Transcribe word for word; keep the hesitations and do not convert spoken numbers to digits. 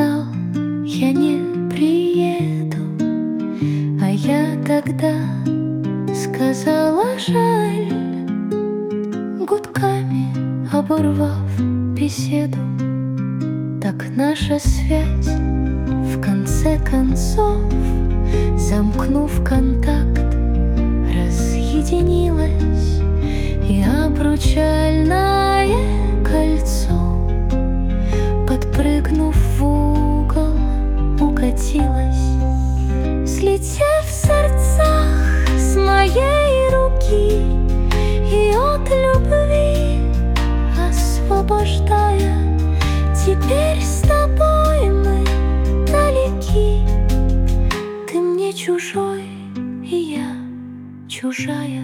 сказал, я не приеду, а я тогда сказала жаль, гудками оборвав беседу. Так наша связь в конце концов, замкнув контакт, разъединилась, и обручальное кольцо, подпрыгнув в угол, укатилась, слетев в сердцах с моей руки и от любви освобождая. Теперь с тобой мы далеки, ты мне чужой, и я чужая.